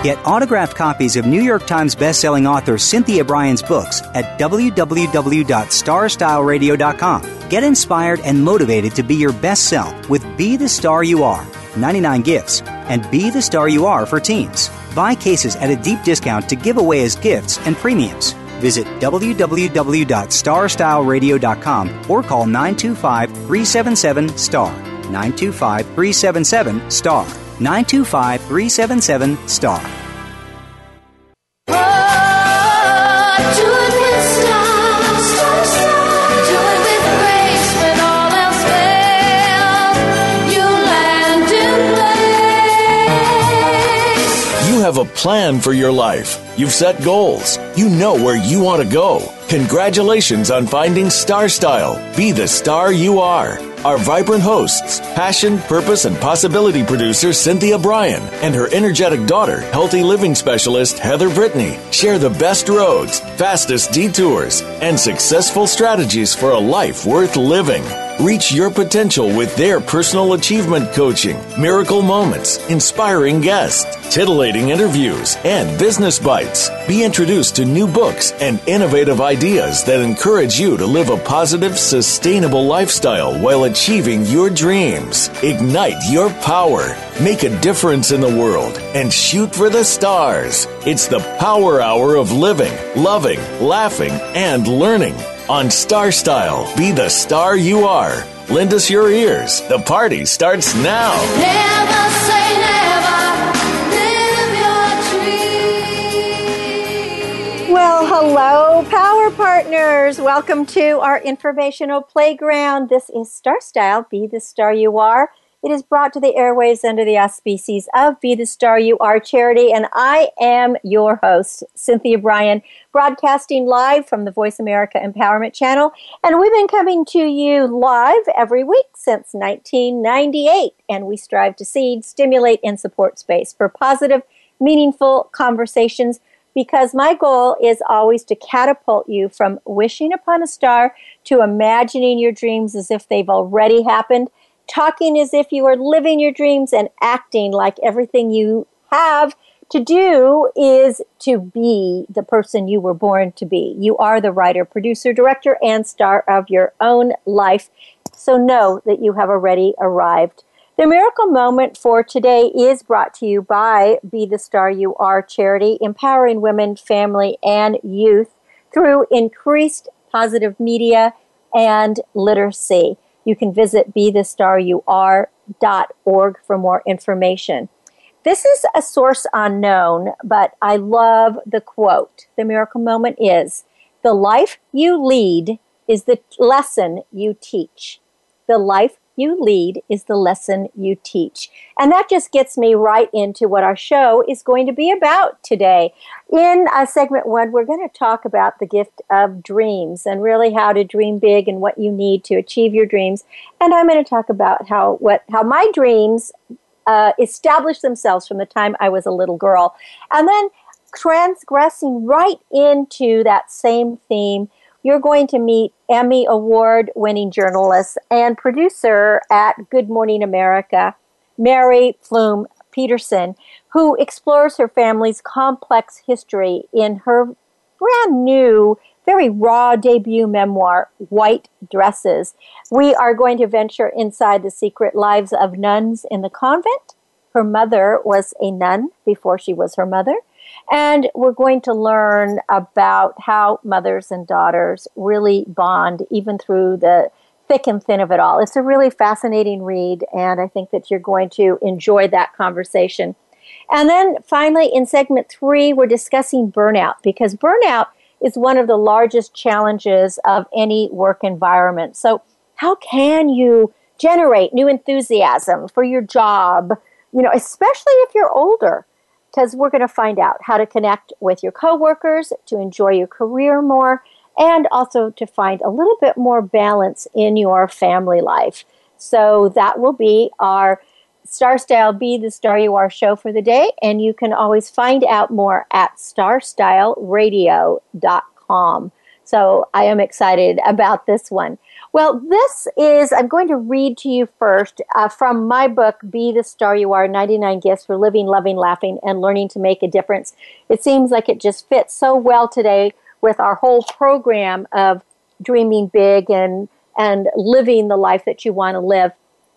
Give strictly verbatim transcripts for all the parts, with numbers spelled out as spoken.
Get autographed copies of New York Times bestselling author Cynthia Bryan's books at w w w dot star style radio dot com. Get inspired and motivated to be your best self with Be the Star You Are, ninety-nine gifts, and Be the Star You Are for teens. Buy cases at a deep discount to give away as gifts and premiums. Visit w w w dot star style radio dot com or call nine two five, three seven seven, S T A R. nine two five, three seven seven, S T A R. nine two five, three seven seven, S T A R. Have a plan for your life. You've set goals. You know where you want to go. Congratulations on finding Star Style. Be the star you are. Our vibrant hosts, passion, purpose, and possibility producer Cynthia Bryan and her energetic daughter, healthy living specialist Heather Brittany, share the best roads, fastest detours, and successful strategies for a life worth living. Reach your potential with their personal achievement coaching, miracle moments, inspiring guests, titillating interviews, and business bites. Be introduced to new books and innovative ideas that encourage you to live a positive, sustainable lifestyle while achieving your dreams. Ignite your power, make a difference in the world, and shoot for the stars. It's the Power Hour of living, loving, laughing, and learning. On Star Style, Be the Star You Are. Lend us your ears. The party starts now. Never say never. Live your dream. Well, hello, Power Partners. Welcome to our informational playground. This is Star Style, Be the Star You Are. It is brought to the airwaves under the auspices of Be the Star You Are charity, and I am your host, Cynthia Bryan, broadcasting live from the Voice America Empowerment Channel, and we've been coming to you live every week since nineteen ninety-eight, and we strive to seed, stimulate, and support space for positive, meaningful conversations, because my goal is always to catapult you from wishing upon a star to imagining your dreams as if they've already happened, talking as if you are living your dreams, and acting like everything you have to do is to be the person you were born to be. You are the writer, producer, director, and star of your own life. So know that you have already arrived. The miracle moment for today is brought to you by Be the Star You Are charity, empowering women, family, and youth through increased positive media and literacy. You can visit be the star you are dot org for more information. This is a source unknown, but I love the quote. The miracle moment is, the life you lead is the lesson you teach. The life you lead is the lesson you teach. And that just gets me right into what our show is going to be about today. In uh, segment one, we're going to talk about the gift of dreams and really how to dream big and what you need to achieve your dreams. And I'm going to talk about how what how my dreams uh, established themselves from the time I was a little girl. And then transgressing right into that same theme, you're going to meet Emmy Award-winning journalist and producer at Good Morning America, Mary Flume Peterson, who explores her family's complex history in her brand new, very raw debut memoir, White Dresses. We are going to venture inside the secret lives of nuns in the convent. Her mother was a nun before she was her mother. And we're going to learn about how mothers and daughters really bond even through the thick and thin of it all. It's a really fascinating read, and I think that you're going to enjoy that conversation. And then finally, in segment three, we're discussing burnout, because burnout is one of the largest challenges of any work environment. So how can you generate new enthusiasm for your job, you know, especially if you're older? Because we're going to find out how to connect with your coworkers, to enjoy your career more, and also to find a little bit more balance in your family life. So that will be our Star Style Be the Star You Are show for the day, and you can always find out more at star style radio dot com. So I am excited about this one. Well, this is, I'm going to read to you first uh, from my book, Be the Star You Are, ninety-nine Gifts for Living, Loving, Laughing, and Learning to Make a Difference. It seems like it just fits so well today with our whole program of dreaming big and, and living the life that you want to live.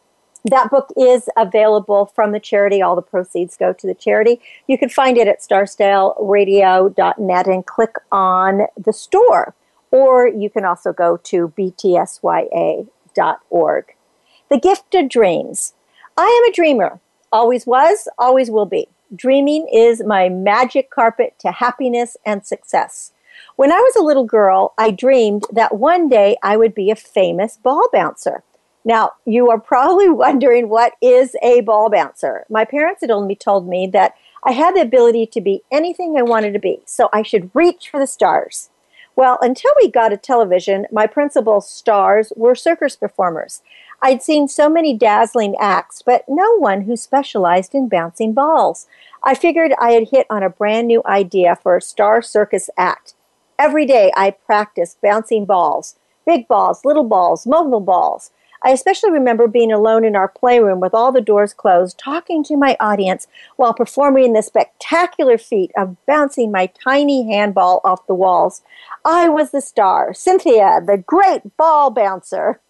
That book is available from the charity. All the proceeds go to the charity. You can find it at star style radio dot net and click on the store. Or you can also go to b t s y a dot org. The Gift of Dreams. I am a dreamer. Always was, always will be. Dreaming is my magic carpet to happiness and success. When I was a little girl, I dreamed that one day I would be a famous ball bouncer. Now, you are probably wondering, what is a ball bouncer? My parents had only told me that I had the ability to be anything I wanted to be, so I should reach for the stars. Well, until we got a television, my principal stars were circus performers. I'd seen so many dazzling acts, but no one who specialized in bouncing balls. I figured I had hit on a brand new idea for a star circus act. Every day I practiced bouncing balls, big balls, little balls, mobile balls. I especially remember being alone in our playroom with all the doors closed, talking to my audience while performing the spectacular feat of bouncing my tiny handball off the walls. I was the star, Cynthia, the great ball bouncer.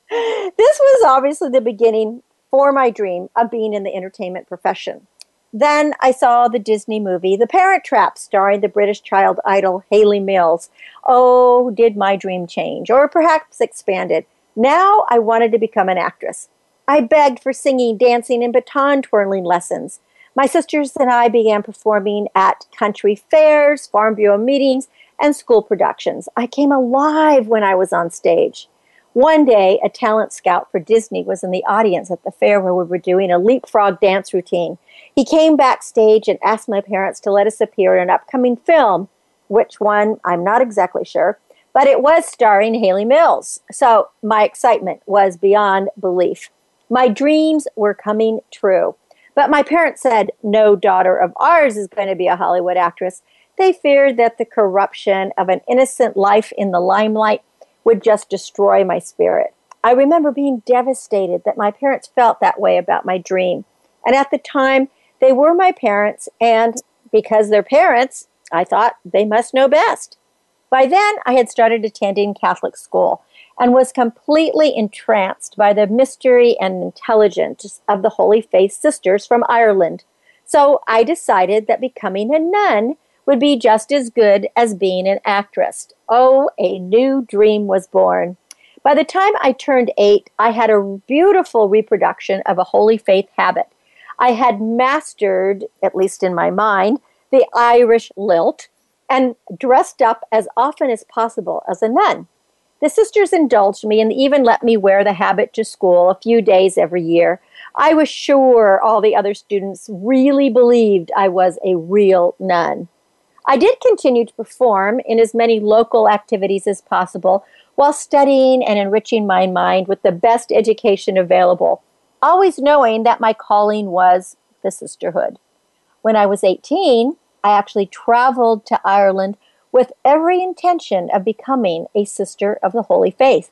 This was obviously the beginning for my dream of being in the entertainment profession. Then I saw the Disney movie, The Parent Trap, starring the British child idol Hayley Mills. Oh, did my dream change, or perhaps expanded. Now I wanted to become an actress. I begged for singing, dancing, and baton twirling lessons. My sisters and I began performing at country fairs, Farm Bureau meetings, and school productions. I came alive when I was on stage. One day, a talent scout for Disney was in the audience at the fair where we were doing a leapfrog dance routine. He came backstage and asked my parents to let us appear in an upcoming film. Which one, I'm not exactly sure. But it was starring Hayley Mills. So my excitement was beyond belief. My dreams were coming true. But my parents said, no daughter of ours is going to be a Hollywood actress. They feared that the corruption of an innocent life in the limelight would just destroy my spirit. I remember being devastated that my parents felt that way about my dream. And at the time, they were my parents, and because they're parents, I thought they must know best. By then, I had started attending Catholic school and was completely entranced by the mystery and intelligence of the Holy Faith sisters from Ireland. So I decided that becoming a nun would be just as good as being an actress. Oh, a new dream was born. By the time I turned eight, I had a beautiful reproduction of a Holy Faith habit. I had mastered, at least in my mind, the Irish lilt, and dressed up as often as possible as a nun. The sisters indulged me and even let me wear the habit to school a few days every year. I was sure all the other students really believed I was a real nun. I did continue to perform in as many local activities as possible while studying and enriching my mind with the best education available, always knowing that my calling was the sisterhood. When I was eighteen, I actually traveled to Ireland with every intention of becoming a sister of the Holy Faith.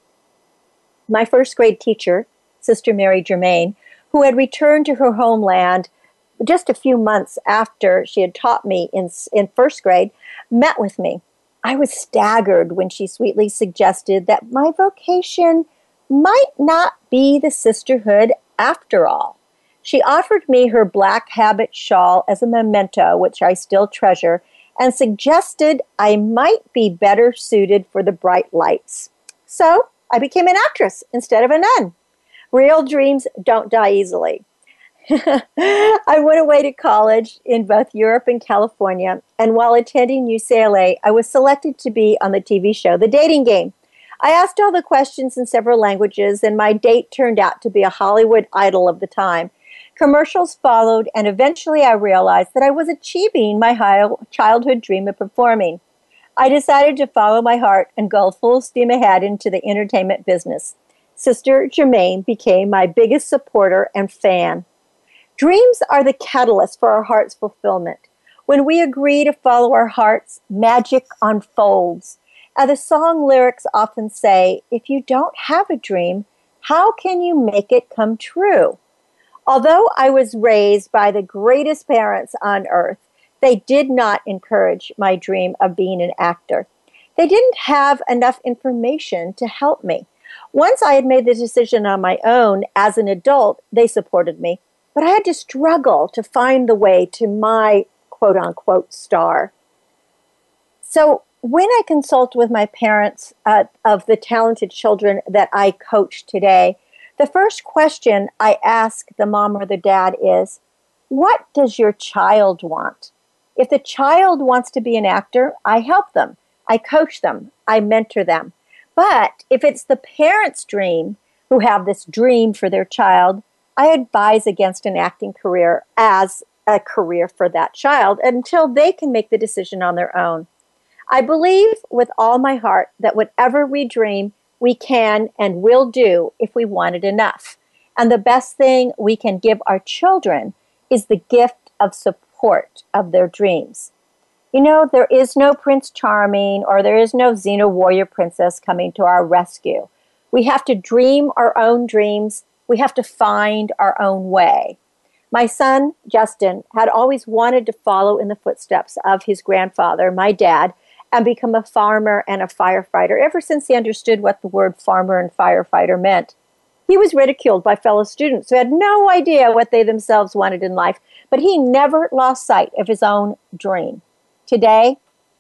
My first grade teacher, Sister Mary Germain, who had returned to her homeland just a few months after she had taught me in, in first grade, met with me. I was staggered when she sweetly suggested that my vocation might not be the sisterhood after all. She offered me her black habit shawl as a memento, which I still treasure, and suggested I might be better suited for the bright lights. So I became an actress instead of a nun. Real dreams don't die easily. I went away to college in both Europe and California, and while attending U C L A, I was selected to be on the T V show The Dating Game. I asked all the questions in several languages, and my date turned out to be a Hollywood idol of the time. Commercials followed, and eventually I realized that I was achieving my high childhood dream of performing. I decided to follow my heart and go full steam ahead into the entertainment business. Sister Germain became my biggest supporter and fan. Dreams are the catalyst for our heart's fulfillment. When we agree to follow our hearts, magic unfolds. Uh, the song lyrics often say, if you don't have a dream, how can you make it come true? Although I was raised by the greatest parents on earth, they did not encourage my dream of being an actor. They didn't have enough information to help me. Once I had made the decision on my own as an adult, they supported me, but I had to struggle to find the way to my quote-unquote star. So when I consult with my parents uh, of the talented children that I coach today, the first question I ask the mom or the dad is, what does your child want? If the child wants to be an actor, I help them. I coach them. I mentor them. But if it's the parent's dream who have this dream for their child, I advise against an acting career as a career for that child until they can make the decision on their own. I believe with all my heart that whatever we dream, we can and will do if we want it enough. And the best thing we can give our children is the gift of support of their dreams. You know, there is no Prince Charming or there is no Xena warrior princess coming to our rescue. We have to dream our own dreams. We have to find our own way. My son, Justin, had always wanted to follow in the footsteps of his grandfather, my dad, and become a farmer and a firefighter ever since he understood what the word farmer and firefighter meant. He was ridiculed by fellow students who had no idea what they themselves wanted in life, but he never lost sight of his own dream. Today,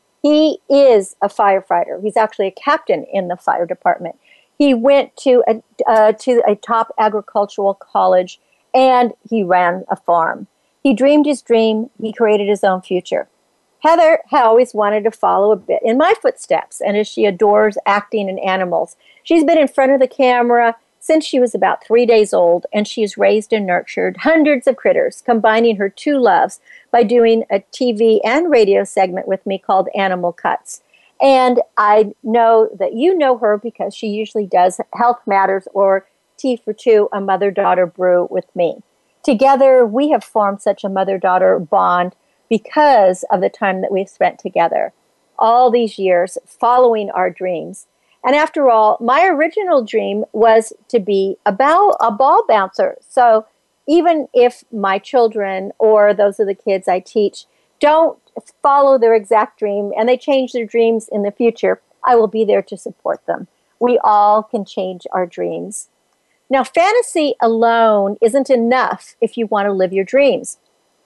he is a firefighter. He's actually a captain in the fire department. He went to a, uh, to a top agricultural college, and he ran a farm. He dreamed his dream. He created his own future. Heather had always wanted to follow a bit in my footsteps, and as she adores acting and animals, she's been in front of the camera since she was about three days old, and she's raised and nurtured hundreds of critters, combining her two loves by doing a T V and radio segment with me called Animal Cuts. And I know that you know her because she usually does Health Matters or Tea for Two, a mother-daughter brew with me. Together, we have formed such a mother-daughter bond because of the time that we've spent together, all these years following our dreams. And after all, my original dream was to be a ball, a ball bouncer. So even if my children or those of the kids I teach don't follow their exact dream and they change their dreams in the future, I will be there to support them. We all can change our dreams. Now, fantasy alone isn't enough if you want to live your dreams.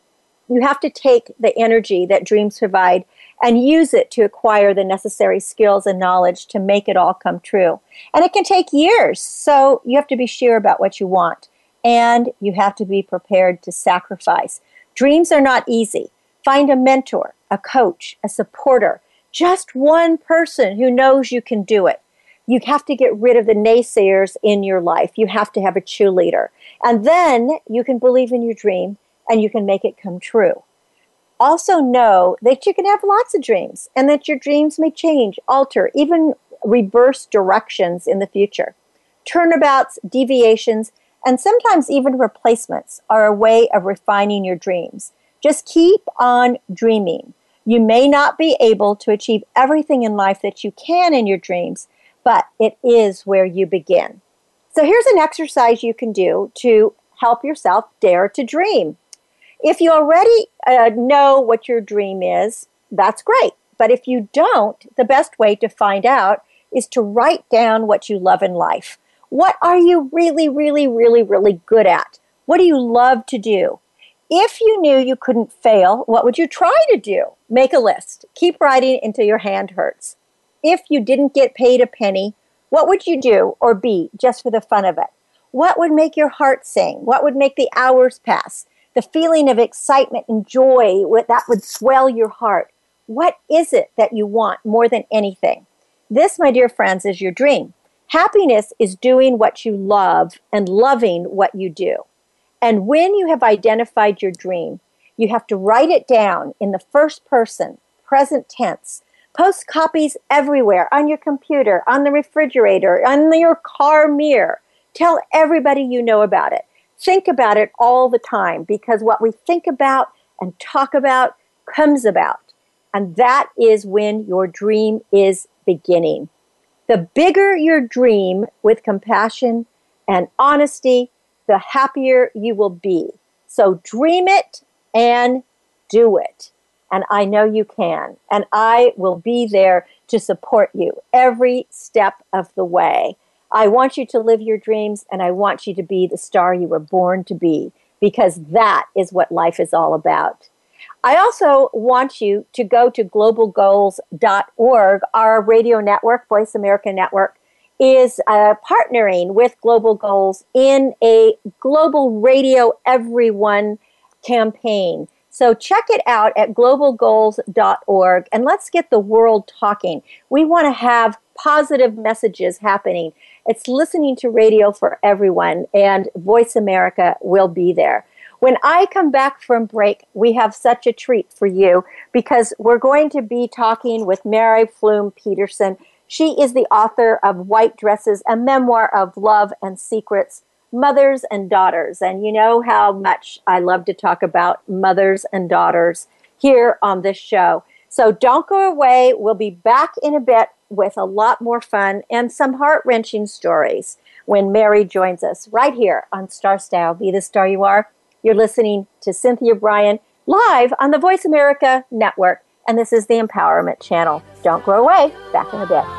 You have to take the energy that dreams provide and use it to acquire the necessary skills and knowledge to make it all come true. And it can take years, so you have to be sure about what you want. And you have to be prepared to sacrifice. Dreams are not easy. Find a mentor, a coach, a supporter, just one person who knows you can do it. You have to get rid of the naysayers in your life. You have to have a cheerleader. And then you can believe in your dream and you can make it come true. Also know that you can have lots of dreams and that your dreams may change, alter, even reverse directions in the future. Turnabouts, deviations, and sometimes even replacements are a way of refining your dreams. Just keep on dreaming. You may not be able to achieve everything in life that you can in your dreams, but it is where you begin. So here's an exercise you can do to help yourself dare to dream. If you already uh, know what your dream is, that's great. But if you don't, the best way to find out is to write down what you love in life. What are you really, really, really, really good at? What do you love to do? If you knew you couldn't fail, what would you try to do? Make a list. Keep writing until your hand hurts. If you didn't get paid a penny, what would you do or be just for the fun of it? What would make your heart sing? What would make the hours pass? The feeling of excitement and joy that would swell your heart. What is it that you want more than anything? This, my dear friends, is your dream. Happiness is doing what you love and loving what you do. And when you have identified your dream, you have to write it down in the first person, present tense. Post copies everywhere, on your computer, on the refrigerator, on your car mirror. Tell everybody you know about it. Think about it all the time, because what we think about and talk about comes about. And that is when your dream is beginning. The bigger your dream with compassion and honesty, the happier you will be. So dream it and do it. And I know you can. And I will be there to support you every step of the way. I want you to live your dreams, and I want you to be the star you were born to be, because that is what life is all about. I also want you to go to global goals dot org. Our radio network, Voice America Network, is uh, partnering with Global Goals in a Global Radio Everyone campaign. So check it out at global goals dot org, and let's get the world talking. We want to have positive messages happening. It's listening to radio for everyone, and Voice America will be there. When I come back from break, we have such a treat for you, because we're going to be talking with Mary Flume Peterson. She is the author of White Dresses, a memoir of love and secrets, mothers and daughters. And you know how much I love to talk about mothers and daughters here on this show. So don't go away. We'll be back in a bit with a lot more fun and some heart-wrenching stories when Mary joins us right here on Star Style, Be the Star You Are. You're listening to Cynthia Bryan live on the Voice America Network, and this is the Empowerment Channel. Don't go away. Back in a bit.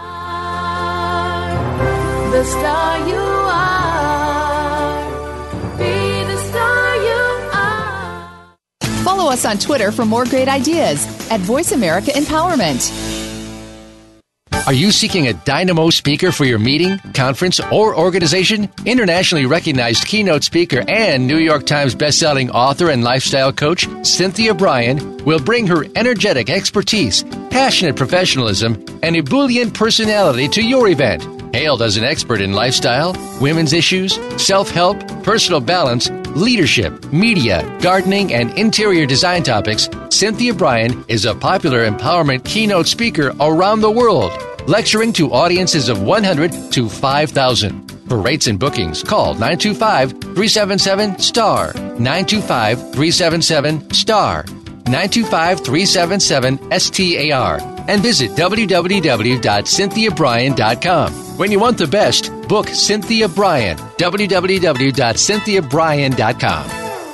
The star you are, be the star you are. Follow us on Twitter for more great ideas at Voice America Empowerment. Are you seeking a dynamo speaker for your meeting, conference, or organization? Internationally recognized keynote speaker and New York Times bestselling author and lifestyle coach, Cynthia Bryan, will bring her energetic expertise, passionate professionalism, and ebullient personality to your event. Hailed as an expert in lifestyle, women's issues, self-help, personal balance, leadership, media, gardening, and interior design topics, Cynthia Bryan is a popular empowerment keynote speaker around the world, lecturing to audiences of one hundred to five thousand. For rates and bookings, call nine two five, three seven seven, STAR, nine two five, three seven seven, STAR, nine two five, three seven seven, S T A R, and visit w w w dot cynthia bryan dot com. When you want the best, book Cynthia Bryan, w w w dot cynthia bryan dot com.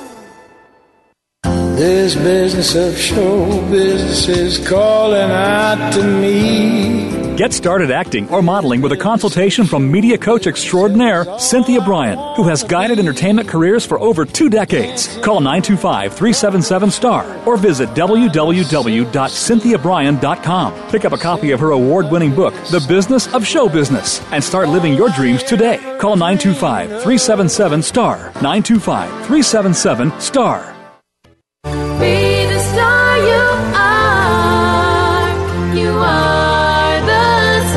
This business of show business is calling out to me. Get started acting or modeling with a consultation from media coach extraordinaire Cynthia Bryan, who has guided entertainment careers for over two decades. Call nine two five, three seven seven, STAR or visit w w w dot cynthia bryan dot com. Pick up a copy of her award-winning book, The Business of Show Business, and start living your dreams today. Call nine two five, three seven seven, STAR, nine two five, three seven seven, STAR. Be the star you are. You are the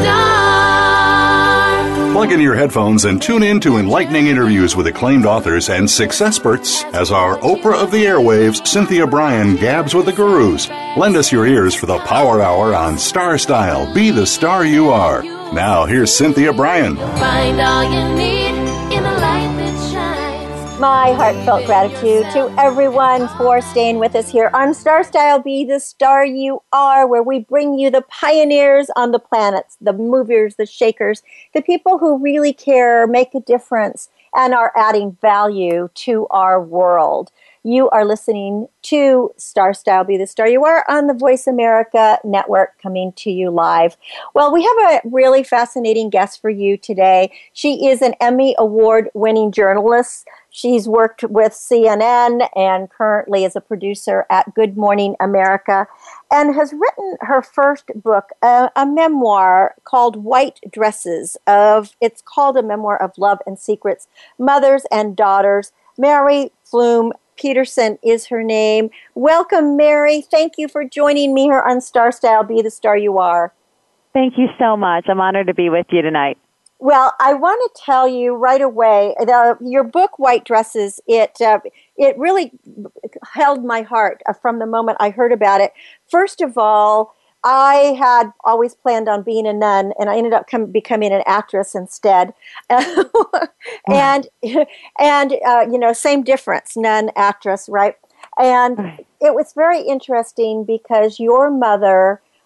star. Plug in your headphones and tune in to enlightening interviews with acclaimed authors and successports as our Oprah of the airwaves, Cynthia Bryan, gabs with the gurus. Lend us your ears for the Power Hour on Star Style. Be the star you are. Now, here's Cynthia Bryan. Find all you need in the light that shines. My heartfelt gratitude to everyone for staying with us here on Star Style, Be the Star You Are, where we bring you the pioneers on the planets, the movers, the shakers, the people who really care, make a difference, and are adding value to our world. You are listening to Star Style, Be the Star You Are on the Voice America Network, coming to you live. Well, we have a really fascinating guest for you today. She is an Emmy Award-winning journalist. She's worked with C N N and currently is a producer at Good Morning America, and has written her first book, a, a memoir called White Dresses. Of It's called A Memoir of Love and Secrets, Mothers and Daughters. Mary Flume Peterson is her name. Welcome, Mary. Thank you for joining me here on Star Style, Be the Star You Are. Thank you so much. I'm honored to be with you tonight. Well, I want to tell you right away, the, your book, White Dresses, it uh, it really held my heart from the moment I heard about it. First of all, I had always planned on being a nun, and I ended up com- becoming an actress instead. and, and uh, you know, same difference, nun, actress, right? And it was very interesting because your mother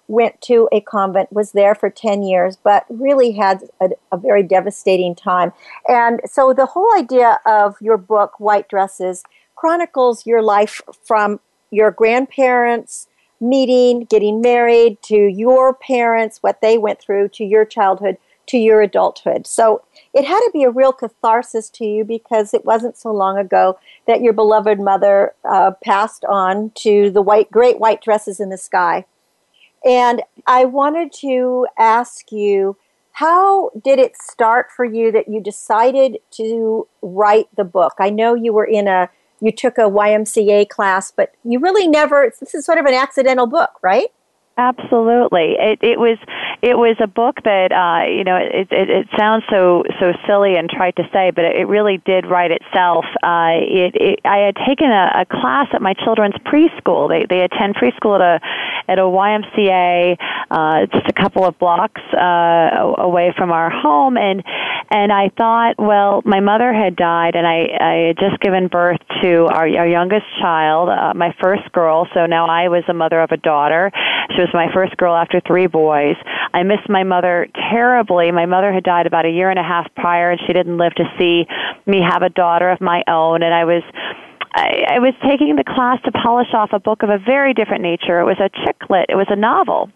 went to a convent, was there for ten years, but really had a, a very devastating time. And so the whole idea of your book, White Dresses, chronicles your life from your grandparents meeting, getting married, to your parents, what they went through, to your childhood, to your adulthood. So it had to be a real catharsis to you, because it wasn't so long ago that your beloved mother uh, passed on to the white, great white dresses in the sky. And I wanted to ask you, how did it start for you that you decided to write the book? I know you were in a, you took a Y M C A class, but you really never, this is sort of an accidental book, right? Absolutely. It, it was it was a book that uh, you know it, it it sounds so so silly and trite to say, but it really did write itself. Uh, it, it I had taken a, a class at my children's preschool. They they attend preschool at a at a Y M C A uh, just a couple of blocks uh, away from our home, and and I thought, well, my mother had died, and I I had just given birth to our our youngest child, uh, my first girl. So now I was a mother of a daughter. She was my first girl after three boys. I missed my mother terribly. My mother had died about a year and a half prior, and she didn't live to see me have a daughter of my own. And I was I, I was taking the class to polish off a book of a very different nature. It was a chick lit. It was a novel.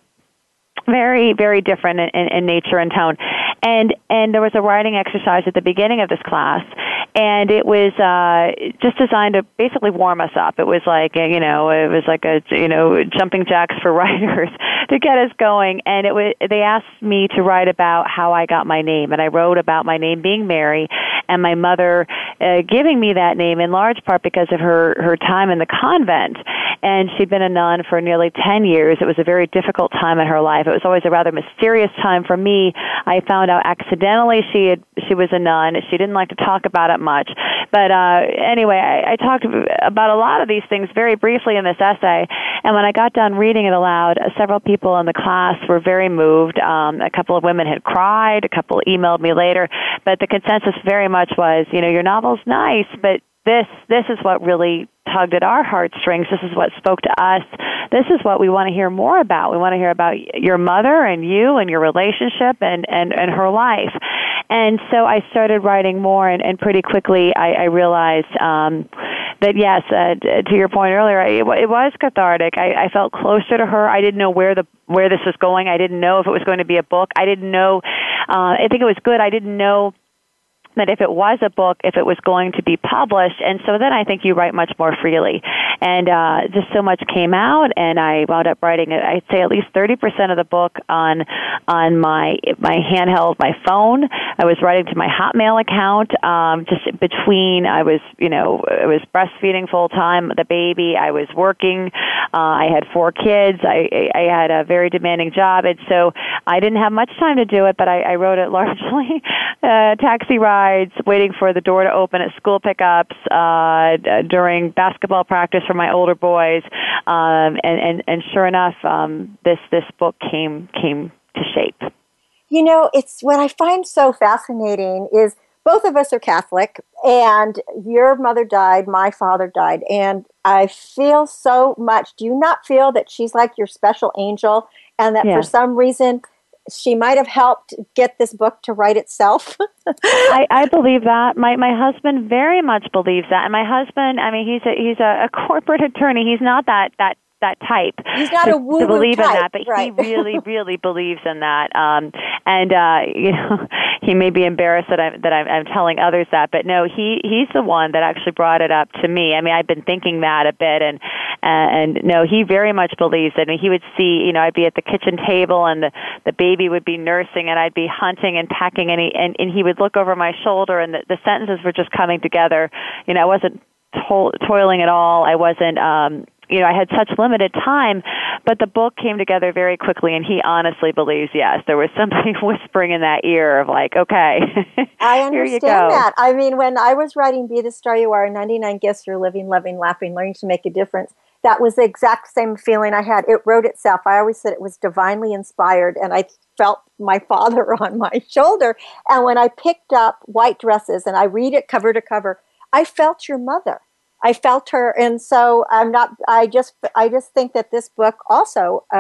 Very, very different in, in, in nature and tone. And and there was a writing exercise at the beginning of this class, and it was uh, just designed to basically warm us up. It was like, you know, it was like a, you know, jumping jacks for writers to get us going. And it was, they asked me to write about how I got my name, and I wrote about my name being Mary, and my mother uh, giving me that name in large part because of her, her time in the convent. And she'd been a nun for nearly ten years. It was a very difficult time in her life. It was always a rather mysterious time for me. I found out accidentally she had she was a nun. She didn't like to talk about it much. But uh, anyway, I, I talked about a lot of these things very briefly in this essay. And when I got done reading it aloud, uh, several people in the class were very moved. Um, a couple of women had cried. A couple emailed me later. But the consensus very much was, you know, your novel's nice, but this this is what really tugged at our heartstrings. This is what spoke to us. This is what we want to hear more about. We want to hear about your mother and you and your relationship and, and, and her life. And so I started writing more, and, and pretty quickly I, I realized um, that, yes, uh, to your point earlier, it, it was cathartic. I, I felt closer to her. I didn't know where the where this was going. I didn't know if it was going to be a book. I didn't know. Uh, I think it was good. I didn't know that if it was a book, if it was going to be published. And so then I think you write much more freely. And uh, just so much came out, and I wound up writing, I'd say at least thirty percent of the book on on my my handheld, my phone. I was writing to my Hotmail account, um, just between, I was, you know, I was breastfeeding full-time, the baby, I was working, uh, I had four kids, I, I had a very demanding job, and so I didn't have much time to do it, but I, I wrote it largely uh, taxi rides, waiting for the door to open at school pickups, uh, during basketball practice for my older boys, um, and, and, and sure enough, um, this this book came came to shape. You know, it's what I find so fascinating is both of us are Catholic, and your mother died, my father died, and I feel so much. Do you not feel that she's like your special angel, and that yeah. for some reason she might have helped get this book to write itself? I, I believe that. My my husband very much believes that. And my husband, I mean, he's a he's a, a corporate attorney. He's not that that that type. He's not to, a woo-woo to believe type, in that, but right. he really, really believes in that. Um, and uh, you know, he may be embarrassed that I'm that I'm, I'm telling others that, but no, he he's the one that actually brought it up to me. I mean, I've been thinking that a bit, and and no, he very much believes it. And he would see, you know, I'd be at the kitchen table, and the the baby would be nursing, and I'd be hunting and packing, and he and, and he would look over my shoulder, and the, the sentences were just coming together. You know, I wasn't to- toiling at all. I wasn't. Um, You know, I had such limited time, but the book came together very quickly, and he honestly believes, yes, there was somebody whispering in that ear of like, okay, I here you understand go. that. I mean, when I was writing Be the Star You Are, ninety-nine Gifts for Living, Loving, Laughing, Learning to Make a Difference, that was the exact same feeling I had. It wrote itself. I always said it was divinely inspired, and I felt my father on my shoulder. And when I picked up White Dresses, and I read it cover to cover, I felt your mother. I felt her, and so I'm not. I just, I just think that this book also uh,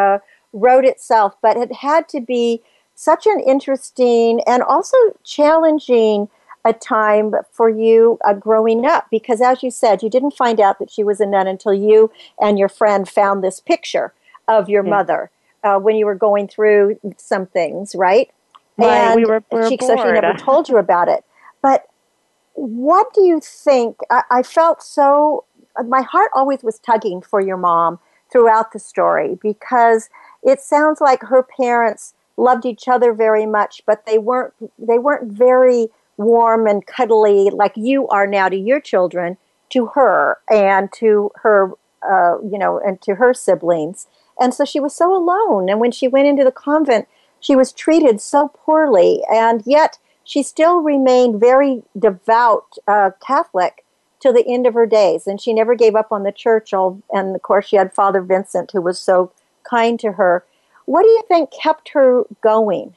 wrote itself, but it had to be such an interesting and also challenging a time for you uh, growing up, because as you said, you didn't find out that she was a nun until you and your friend found this picture of your Yeah. mother uh, when you were going through some things, right? Right, And we were, we were she, so she bored. never told you about it. But what do you think? I, I felt so, my heart always was tugging for your mom throughout the story, because it sounds like her parents loved each other very much, but they weren't they weren't very warm and cuddly like you are now to your children, to her and to her, uh, you know, and to her siblings. And so she was so alone. And when she went into the convent, she was treated so poorly, and yet she still remained very devout uh, Catholic till the end of her days. And she never gave up on the church. And of course, she had Father Vincent, who was so kind to her. What do you think kept her going?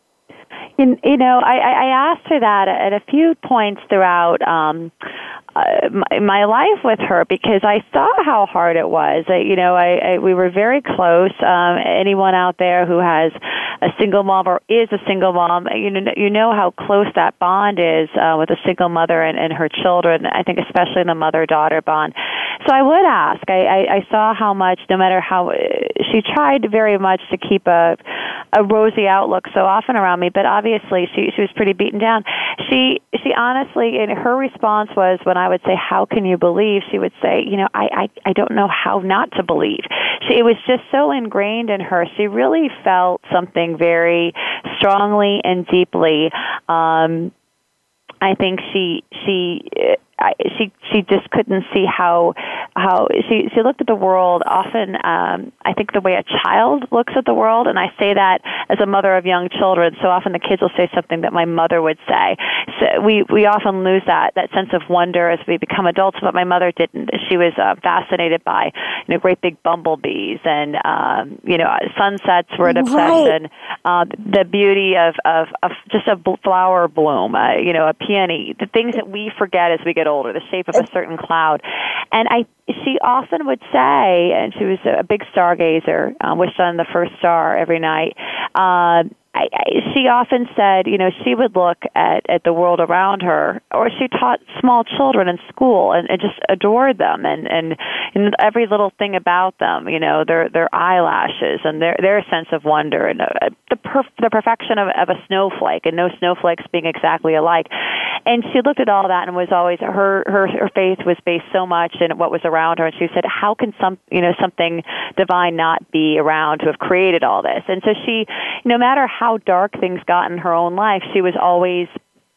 You, you know, I, I asked her that at a few points throughout um, uh, my, my life with her, because I saw how hard it was. I, you know, I, I we were very close. Um, anyone out there who has a single mom or is a single mom, you know, you know how close that bond is uh, with a single mother and, and her children. I think especially the mother-daughter bond. So I would ask. I, I, I saw how much, no matter how, she tried very much to keep a a rosy outlook so often around me, but obviously she she was pretty beaten down. She she honestly, and her response was, when I would say, "How can you believe?" she would say, "You know, I I, I don't know how not to believe." She, it was just so ingrained in her. She really felt something very strongly and deeply. Um, I think she she. I, she she just couldn't see how how she she looked at the world often. Um, I think the way a child looks at the world, and I say that as a mother of young children. So often the kids will say something that my mother would say. So we we often lose that that sense of wonder as we become adults. But my mother didn't. She was uh, fascinated by you know great big bumblebees, and um, you know sunsets were an obsession. Right. Uh, the beauty of of, of just a flower bloom, uh, you know, a peony, the things that we forget as we get older, the shape of a certain cloud. And I, she often would say, and she was a big stargazer, uh, wished on the first star every night. Uh, I, I, she often said, you know, she would look at, at the world around her, or she taught small children in school and, and just adored them, and, and, and every little thing about them, you know, their their eyelashes and their their sense of wonder, and uh, the perf- the perfection of, of a snowflake, and no snowflakes being exactly alike. And she looked at all that and was always, her, her, her faith was based so much in what was around her. And she said, how can some, you know, something divine not be around to have created all this? And so she, no matter how dark things got in her own life, she was always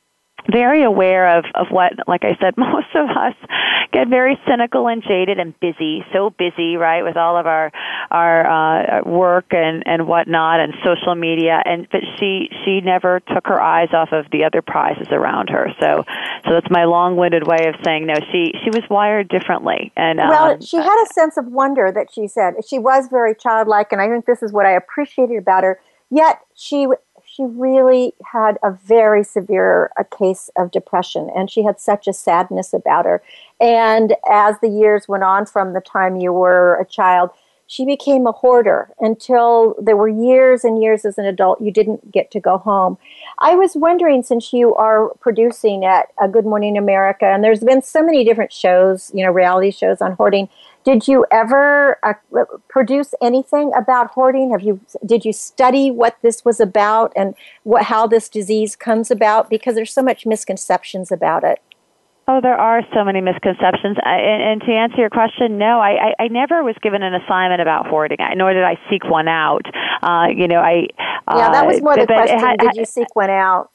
very aware of, of what, like I said, most of us get very cynical and jaded and busy, so busy, right, with all of our our uh, work and, and whatnot and social media. And but she she never took her eyes off of the other prizes around her. So so that's my long-winded way of saying no. She she was wired differently. And um, well, she had a sense of wonder that she said she was very childlike, and I think this is what I appreciated about her. Yet she. She really had a very severe a case of depression, and she had such a sadness about her. And as the years went on from the time you were a child, she became a hoarder until there were years and years as an adult you didn't get to go home. I was wondering, since you are producing at uh, Good Morning America, and there's been so many different shows, you know, reality shows on hoarding, did you ever uh, produce anything about hoarding? Have you did you study what this was about and what how this disease comes about? Because there's so much misconceptions about it. Oh, there are so many misconceptions. I, and, and to answer your question, no, I, I, I never was given an assignment about hoarding, nor did I seek one out. Uh, you know, I uh, yeah, that was more the but, question. Had, did you seek one out?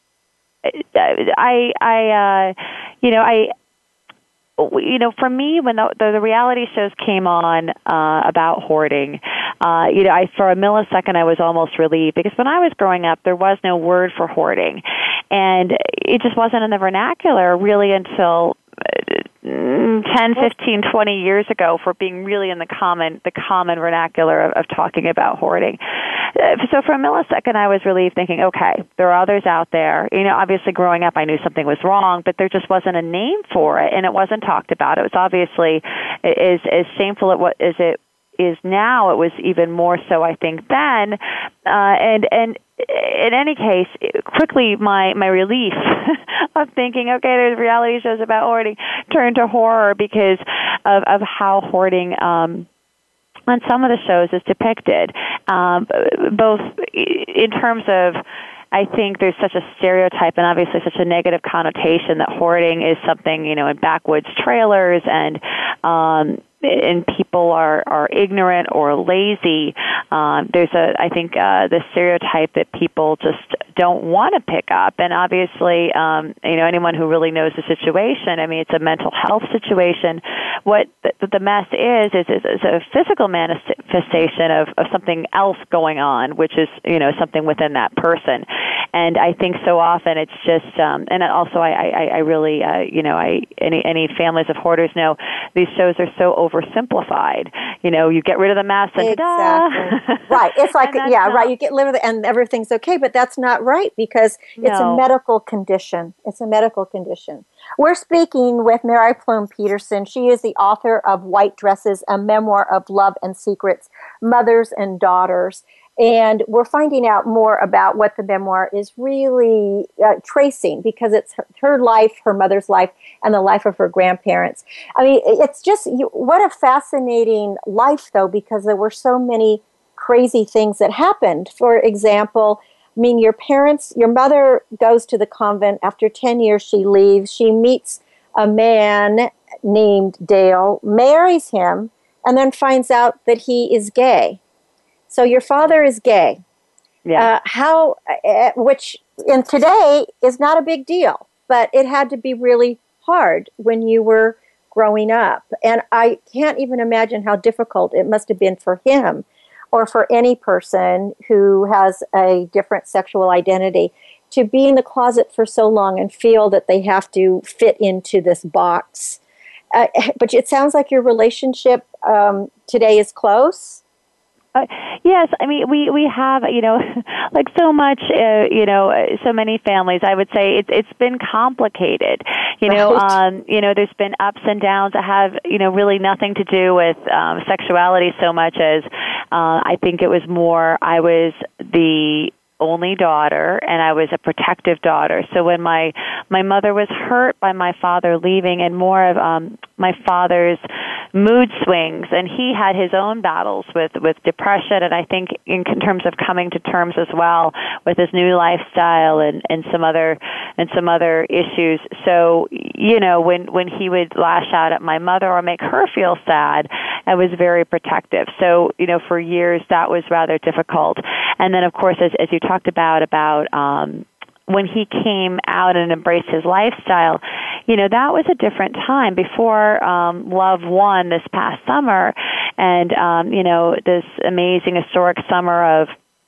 I, I, uh, you know, I. You know, for me, when the, the, the reality shows came on uh, about hoarding, uh, you know, I for a millisecond I was almost relieved, because when I was growing up, there was no word for hoarding, and it just wasn't in the vernacular really until ten, fifteen, twenty years ago, for being really in the common the common vernacular of, of talking about hoarding. So for a millisecond, I was relieved, thinking, okay, there are others out there. You know, obviously growing up, I knew something was wrong, but there just wasn't a name for it, and it wasn't talked about. It was obviously, as, as shameful as it is now. It was even more so, I think, then. Uh, and and in any case, quickly my my relief of thinking, okay, there's reality shows about hoarding, turned to horror because of of how hoarding Um, on some of the shows is depicted, um, both in terms of, I think there's such a stereotype and obviously such a negative connotation that hoarding is something, you know, in backwoods trailers and um, and people are, are ignorant or lazy. Um, there's a, I think, uh, the stereotype that people just don't want to pick up. And obviously, um, you know, anyone who really knows the situation, I mean, it's a mental health situation. What the, the mess is, is, is, is a physical manifestation of, of something else going on, which is, you know, something within that person. And I think so often it's just, um, and also I, I, I really, uh, you know, I any any families of hoarders know these shows are so oversimplified. You know, you get rid of the mess and exactly. Right. It's like, yeah, not, right. You get rid of it and everything's okay, but that's not right because no. It's a medical condition. It's a medical condition. We're speaking with Mary Plume Peterson. She is the author of White Dresses, a memoir of love and secrets, mothers and daughters. And we're finding out more about what the memoir is really uh, tracing because it's her, her life, her mother's life, and the life of her grandparents. I mean, it's just, you, what a fascinating life, though, because there were so many crazy things that happened. For example, I mean, your parents, your mother goes to the convent. After ten years, she leaves. She meets a man named Dale, marries him, and then finds out that he is gay. So your father is gay. Yeah. Uh, how, uh, which in today is not a big deal, but it had to be really hard when you were growing up. And I can't even imagine how difficult it must have been for him or for any person who has a different sexual identity to be in the closet for so long and feel that they have to fit into this box. Uh, but it sounds like your relationship um, today is close. Uh, yes, I mean, we, we have, you know, like so much, uh, you know, so many families, I would say it's it's been complicated. You know, right. um, you know, there's been ups and downs that have, you know, really nothing to do with um, sexuality so much as uh, I think it was more I was the only daughter and I was a protective daughter. So when my my mother was hurt by my father leaving and more of um, my father's mood swings, and he had his own battles with, with depression, and I think in terms of coming to terms as well with his new lifestyle and, and some other and some other issues. So, you know, when, when he would lash out at my mother or make her feel sad, I was very protective. So, you know, for years that was rather difficult. And then, of course, as, as you talked about, about um, when he came out and embraced his lifestyle, you know, that was a different time before um, Love won this past summer and, um, you know, this amazing historic summer of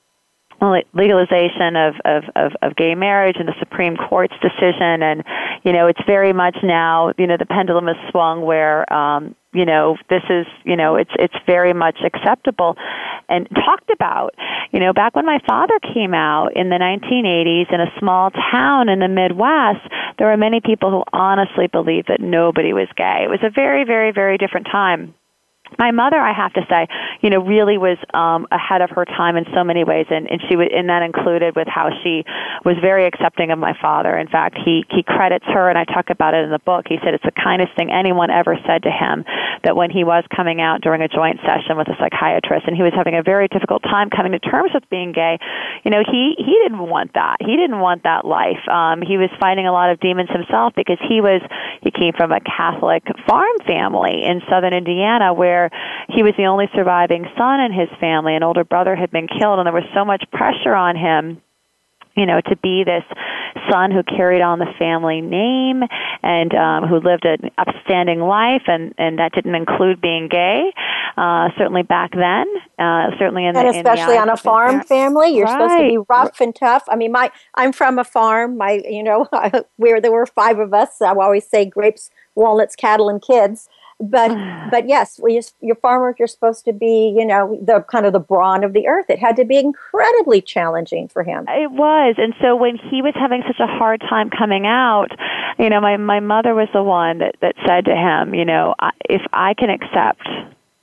legalization of, of, of, of gay marriage and the Supreme Court's decision. And, you know, it's very much now, you know, the pendulum has swung where, um, you know, this is, you know, it's it's very much acceptable and talked about. You know, back when my father came out in the nineteen eighties in a small town in the Midwest, there were many people who honestly believed that nobody was gay. It was a very, very, very different time. My mother, I have to say, you know, really was um, ahead of her time in so many ways, and, and she was, and that included with how she was very accepting of my father. In fact, he he credits her, and I talk about it in the book. He said it's the kindest thing anyone ever said to him. That when he was coming out during a joint session with a psychiatrist, and he was having a very difficult time coming to terms with being gay, you know, he he didn't want that. He didn't want that life. Um, he was fighting a lot of demons himself because he was he came from a Catholic farm family in southern Indiana where he was the only surviving son in his family. An older brother had been killed, and there was so much pressure on him, you know, to be this son who carried on the family name and um, who lived an upstanding life, and, and that didn't include being gay, uh, certainly back then, uh, certainly in the... And especially in the on a farm family, you're right. supposed to be rough and tough. I mean, my I'm from a farm, my, you know, where there were five of us. I always say grapes, walnuts, cattle, and kids. But but yes, we just, your farmers, you're supposed to be, you know, the kind of the brawn of the earth. It had to be incredibly challenging for him. It was. And so when he was having such a hard time coming out, you know, my, my mother was the one that, that said to him, you know, if I can accept,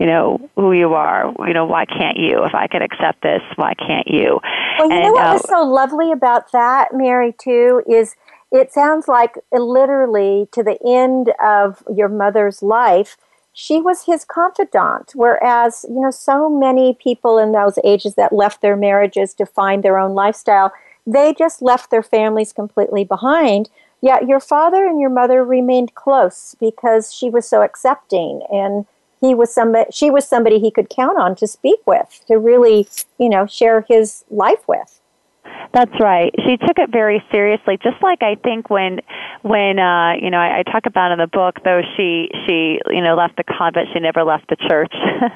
you know, who you are. You know, why can't you? If I could accept this, why can't you? Well, you and, know what uh, was so lovely about that, Mary, too, is it sounds like literally to the end of your mother's life, she was his confidant, whereas, you know, so many people in those ages that left their marriages to find their own lifestyle, they just left their families completely behind. Yet your father and your mother remained close because she was so accepting, and he was somebody, she was somebody he could count on to speak with, to really, you know, share his life with. That's right. She took it very seriously, just like I think when, when uh, you know, I, I talk about in the book, though she, she, you know, left the convent, she never left the church,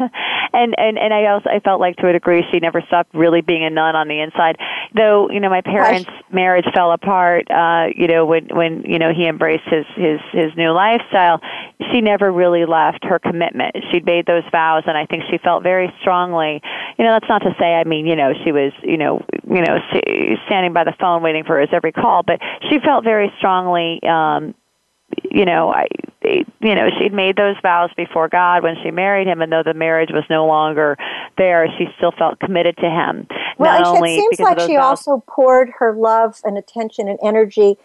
and and and I also I felt like to a degree she never stopped really being a nun on the inside. Though you know, my parents' Right. marriage fell apart. Uh, you know, when when you know he embraced his his his new lifestyle, she never really left her commitment. She'd made those vows, and I think she felt very strongly. You know, that's not to say, I mean, you know, she was, you know, you know. She, standing by the phone waiting for his every call, but she felt very strongly, um, you know, I, you know, she'd made those vows before God when she married him, and though the marriage was no longer there, she still felt committed to him. Well, Not it only seems because like of those she vows, also poured her love and attention and energy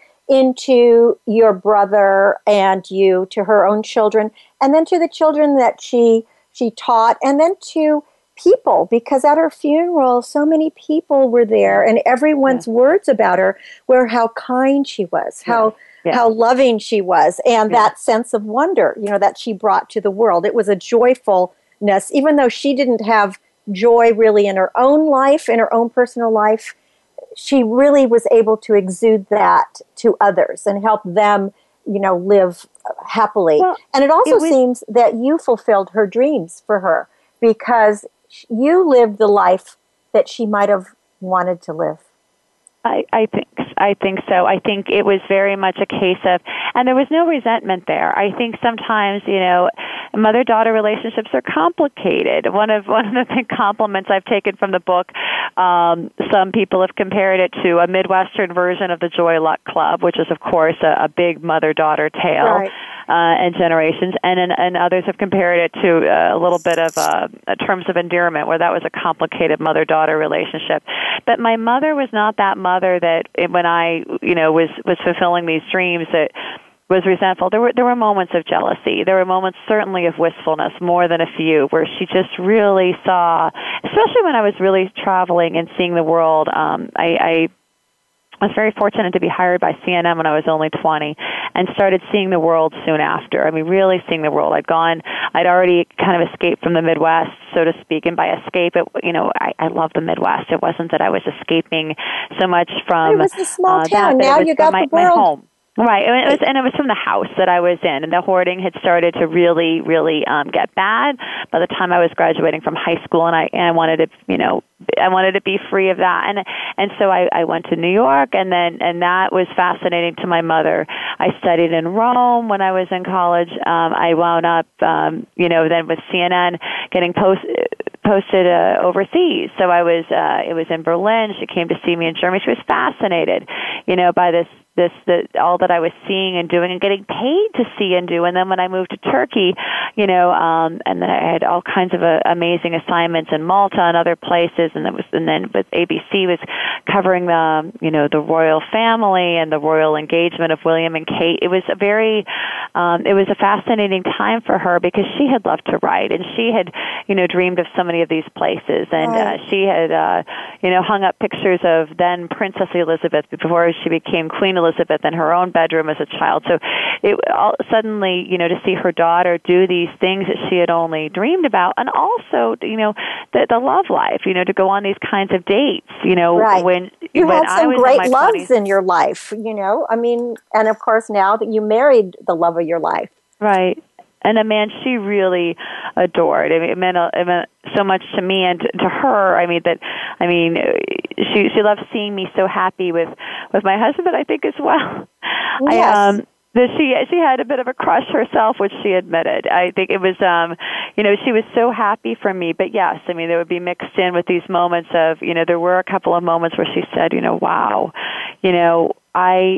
into your brother and you, to her own children, and then to the children that she she taught, and then to people, because at her funeral, so many people were there, and everyone's yeah. words about her were how kind she was, how yeah. Yeah. how loving she was, and yeah. that sense of wonder, you know, that she brought to the world. It was a joyfulness, even though she didn't have joy really in her own life, in her own personal life. She really was able to exude that to others and help them, you know, live happily. Well, and it also it was, seems that you fulfilled her dreams for her, because you lived the life that she might have wanted to live. I, I think I think so. I think it was very much a case of, and there was no resentment there. I think sometimes, you know, mother-daughter relationships are complicated. One of one of the big compliments I've taken from the book, um, some people have compared it to a Midwestern version of the Joy Luck Club, which is, of course, a, a big mother-daughter tale. Right. Uh, and generations, and, and and others have compared it to uh, a little bit of uh, terms of endearment, where that was a complicated mother-daughter relationship. But my mother was not that mother that it, when I, you know, was was fulfilling these dreams, that was resentful. There were there were moments of jealousy. There were moments certainly of wistfulness, more than a few, where she just really saw, especially when I was really traveling and seeing the world. Um, I. I I was very fortunate to be hired by C N N when I was only twenty, and started seeing the world soon after. I mean, really seeing the world. I'd gone, I'd already kind of escaped from the Midwest, so to speak, and by escape, it, you know, I, I love the Midwest. It wasn't that I was escaping so much from it was a small uh, town. That, now you got my, the world. my home. Right, and it was, and it was from the house that I was in, and the hoarding had started to really, really um, get bad by the time I was graduating from high school, and I and I wanted to, you know, I wanted to be free of that, and and so I, I went to New York, and then and that was fascinating to my mother. I studied in Rome when I was in college. Um, I wound up, um, you know, then with C N N getting post, posted uh, overseas. So I was, uh, it was in Berlin. She came to see me in Germany. She was fascinated, you know, by this. This, the, all that I was seeing and doing and getting paid to see and do. And then when I moved to Turkey, you know, um, and then I had all kinds of uh, amazing assignments in Malta and other places. And that was, and then with A B C was covering the, you know, the royal family and the royal engagement of William and Kate. It was a very, um, it was a fascinating time for her, because she had loved to write, and she had, you know, dreamed of so many of these places. And right. uh, she had, uh, you know, hung up pictures of then Princess Elizabeth before she became Queen Elizabeth in her own bedroom as a child. So it all, suddenly, you know, to see her daughter do these things that she had only dreamed about, and also, you know, the, the love life, you know, to go on these kinds of dates, you know, right. when you when had I some was great in my loves twenties. In your life, you know, I mean, and of course now that you married the love of your life. Right. And a man she really adored. I mean, it meant, it meant so much to me and to her. I mean, that, I mean, she she loved seeing me so happy with, with my husband, I think, as well. Yes. I, um, that she she had a bit of a crush herself, which she admitted. I think it was, um, you know, she was so happy for me. But yes, I mean, there would be mixed in with these moments of, you know, there were a couple of moments where she said, you know, wow, you know, I.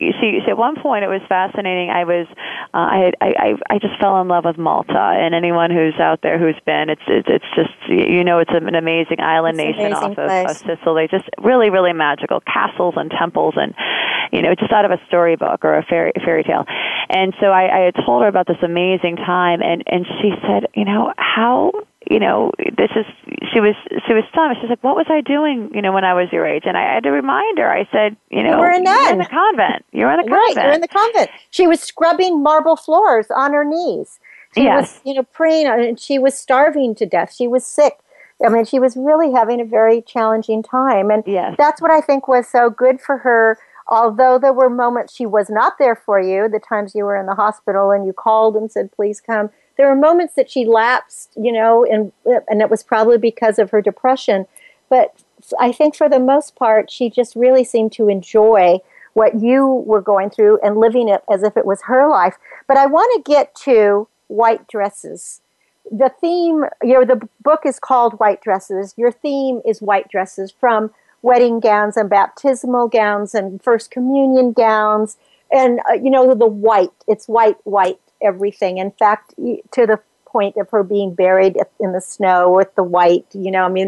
she, she at one point it was fascinating. I was uh, I, had, I I I just fell in love with Malta, and anyone who's out there who's been, it's it's, it's just you know it's an amazing island it's nation amazing off of, of Sicily, just really really magical castles and temples, and you know just out of a storybook or a fairy fairy tale. And so I, I had told her about this amazing time, and and she said, you know how. You know, this is, she was, she was stunned. She's like, what was I doing, you know, when I was your age? And I had to remind her, I said, you know, you were a nun. You're in the convent. You're in the convent. Right, you're in the convent. She was scrubbing marble floors on her knees. She yes. was, you know, praying, and she was starving to death. She was sick. I mean, she was really having a very challenging time. And yes. that's what I think was so good for her. Although there were moments she was not there for you, the times you were in the hospital and you called and said, please come. There were moments that she lapsed, you know, and and it was probably because of her depression. But I think for the most part, she just really seemed to enjoy what you were going through and living it as if it was her life. But I want to get to white dresses. The theme, you know, the book is called White Dresses. Your theme is white dresses, from wedding gowns and baptismal gowns and first communion gowns. And, uh, you know, the white, it's white, white. Everything. In fact, to the point of her being buried in the snow with the white, you know, I mean,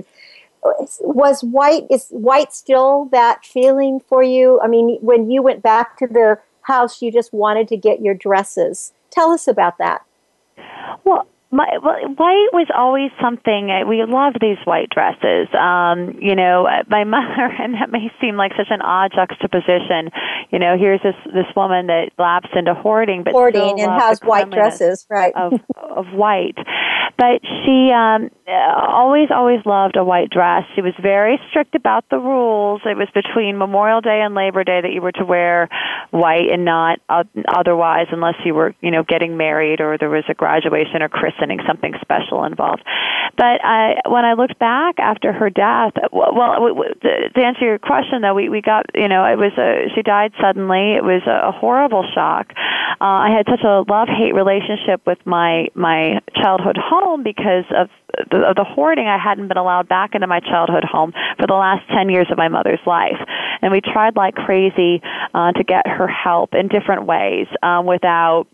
was white, is white still that feeling for you? I mean, when you went back to the house, you just wanted to get your dresses. Tell us about that. Well, My, well, white was always something. We loved these white dresses. Um, you know, my mother, and that may seem like such an odd juxtaposition. You know, here's this this woman that lapsed into hoarding, but hoarding still and has white dresses, right? Of of white, but she um, always always loved a white dress. She was very strict about the rules. It was between Memorial Day and Labor Day that you were to wear white, and not uh, otherwise, unless you were, you know, getting married or there was a graduation or christening, something special involved. But I, when I looked back after her death, well, to answer your question, though, we, we got, you know, it was a, she died suddenly. It was a horrible shock. Uh, I had such a love-hate relationship with my, my childhood home because of the, of the hoarding. I hadn't been allowed back into my childhood home for the last ten years of my mother's life. And we tried like crazy uh, to get her help in different ways um, without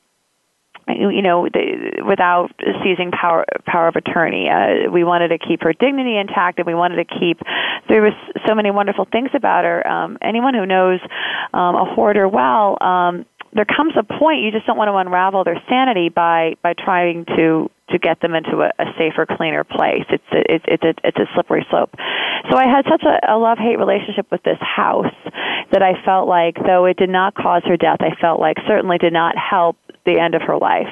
you know, the, without seizing power power of attorney. Uh, we wanted to keep her dignity intact, and we wanted to keep, there was so many wonderful things about her. Um, anyone who knows um, a hoarder well, um, there comes a point you just don't want to unravel their sanity by, by trying to to get them into a, a safer, cleaner place. It's a, it's it's a, it's a slippery slope. So I had such a, a love-hate relationship with this house that I felt like, though it did not cause her death, I felt like certainly did not help the end of her life.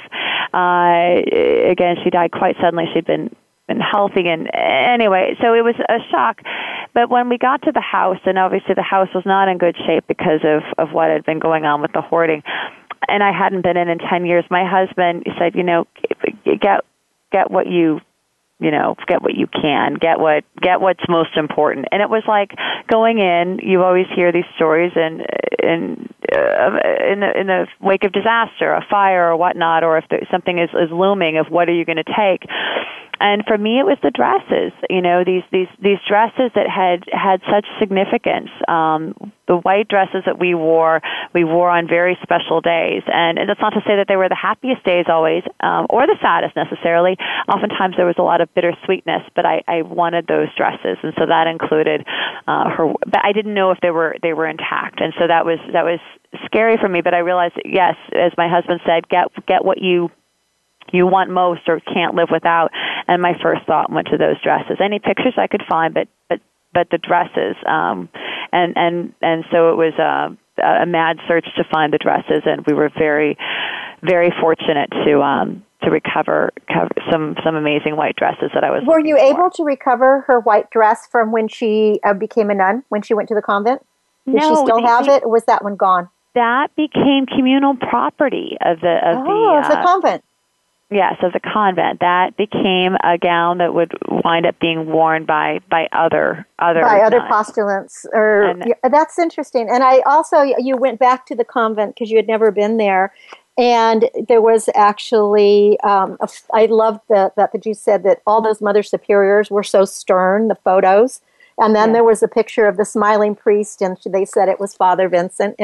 Uh, again, she died quite suddenly. She'd been been healthy, and anyway, so it was a shock. But when we got to the house, and obviously the house was not in good shape because of, of what had been going on with the hoarding, and I hadn't been in in ten years, my husband said, you know, get get what you, you know, get what you can, get what get what's most important. And it was like going in, you always hear these stories, and in uh, in the in the wake of disaster, a fire or whatnot, or if there, something is, is looming, of what are you going to take? And for me, it was the dresses. You know, these these these dresses that had had such significance. Um, the white dresses that we wore, we wore on very special days. And that's not to say that they were the happiest days always, um, or the saddest necessarily. Oftentimes there was a lot of bittersweetness, but I, I wanted those dresses, and so that included uh, her. But I didn't know if they were they were intact, and so that was that was scary for me. But I realized that, yes, as my husband said, get get what you. you want most or can't live without. And my first thought went to those dresses. Any pictures I could find, but but, but the dresses. Um, and, and, and so it was a, a mad search to find the dresses, and we were very, very fortunate to um, to recover cover some, some amazing white dresses that I was Were you for. able to recover her white dress from when she uh, became a nun, when she went to the convent? Did no, she still the, have the, it, or was that one gone? That became communal property of the of oh, the, of the uh, convent. Yes, of the convent. That became a gown that would wind up being worn by, by other other by other nuns. postulants. Or and, yeah, that's interesting. And I also, you went back to the convent because you had never been there, and there was actually, um, a, I loved the, that that you said that all those Mother Superiors were so stern. The photos, and then yeah. there was a picture of the smiling priest, and they said it was Father Vincent, and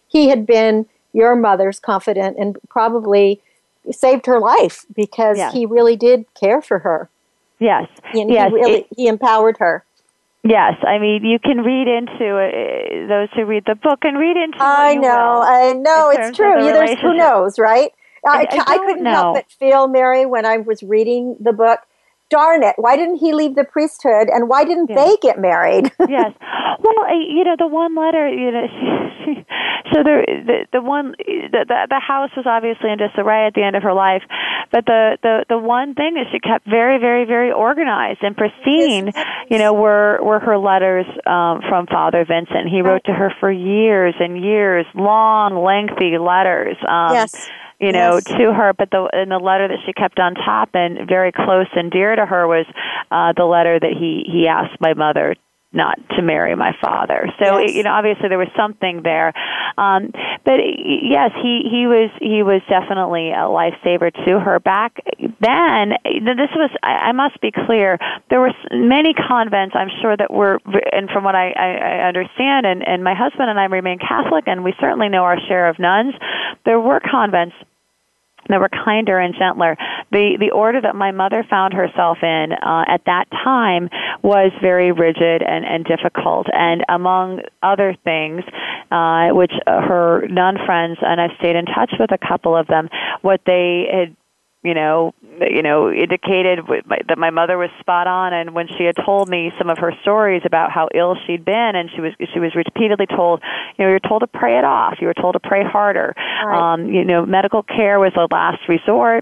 he had been your mother's confidant and probably saved her life because yes. he really did care for her. Yes. And yes. he really it, he empowered her. Yes, I mean, you can read into it, those who read the book and read into I what you know, will I know, it's true. Yeah, there's, who knows, right? I, I, I, I couldn't know. help but feel, Mary, when I was reading the book, darn it, why didn't he leave the priesthood and why didn't yes. they get married? Yes. Well, you know, the one letter, you know, she, she, so the, the the one, the, the the house was obviously in disarray at the end of her life, but the, the, the one thing is she kept very, very, very organized and pristine, you know, were, were her letters um, from Father Vincent. He wrote to her for years and years, long, lengthy letters. Um, yes. You know, yes. to her, but the in the letter that she kept on top and very close and dear to her was uh, the letter that he, he asked my mother not to marry my father. So, yes. it, you know, obviously there was something there. Um, but yes, he, he was he was definitely a lifesaver to her. Back then, this was, I, I must be clear, there were many convents, I'm sure, that were, and from what I, I, I understand, and, and my husband and I remain Catholic, and we certainly know our share of nuns, there were convents that were kinder and gentler. The the order that my mother found herself in uh, at that time was very rigid and, and difficult. And among other things, uh, which uh, her nun friends, and I've stayed in touch with a couple of them, what they had you know, you know, indicated that my mother was spot on. And when she had told me some of her stories about how ill she'd been, and she was she was repeatedly told, you know, you're told to pray it off. You were told to pray harder. Right. Um, you know, medical care was a last resort.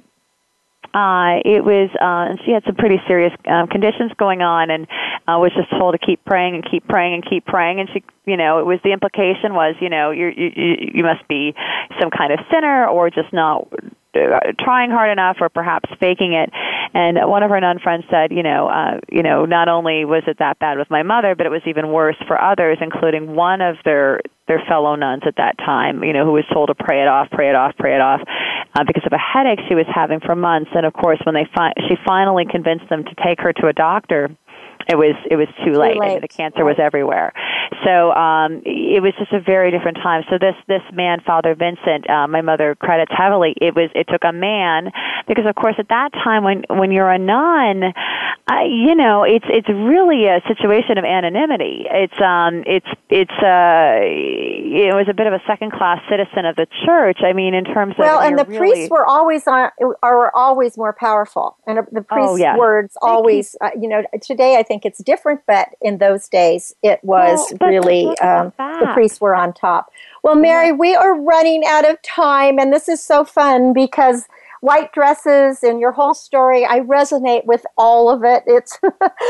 Uh, it was, uh, and she had some pretty serious um, conditions going on, and uh, was just told to keep praying and keep praying and keep praying. And she, you know, it was the implication was, you know, you're, you you must be some kind of sinner or just not trying hard enough, or perhaps faking it. And one of her nun friends said, you know, uh, you know, not only was it that bad with my mother, but it was even worse for others, including one of their their fellow nuns at that time, you know, who was told to pray it off, pray it off, pray it off, uh, because of a headache she was having for months. And of course, when they fi- she finally convinced them to take her to a doctor, it was it was too, too late. late. I mean, the cancer right. was everywhere. So um, it was just a very different time. So this this man, Father Vincent, uh, my mother credits heavily. It was it took a man, because of course at that time when when you're a nun, uh, you know, it's it's really a situation of anonymity. It's um it's it's uh it was a bit of a second class citizen of the church. I mean, in terms of well, and the really, priests were always on are always more powerful, and the priests' oh, yeah. words always. Uh, you know, today I think it's different, but in those days it was well, really um, the priests were on top. Well, Mary, we are running out of time, and this is so fun because white dresses and your whole story, I resonate with all of it. It's